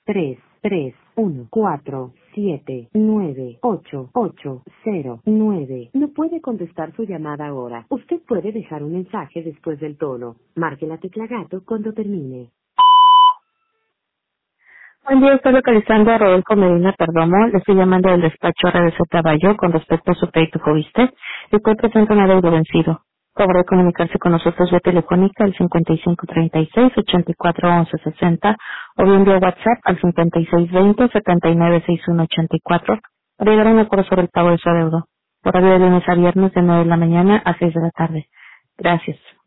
33147988009. No puede contestar su llamada ahora. Usted puede dejar un mensaje después del tono. Marque la tecla gato cuando termine. Buen día, estoy localizando a Rodolfo Medina Perdomo. Le estoy llamando del despacho RDC Caballo con respecto a su crédito Fobiste, el cual presenta un adeudo vencido. Favor de comunicarse con nosotros vía telefónica al 5536-841160 o bien vía WhatsApp al 5620-796184 para llegar a un acuerdo sobre el pago de su adeudo. Horario de lunes a viernes de 9 de la mañana a 6 de la tarde. Gracias.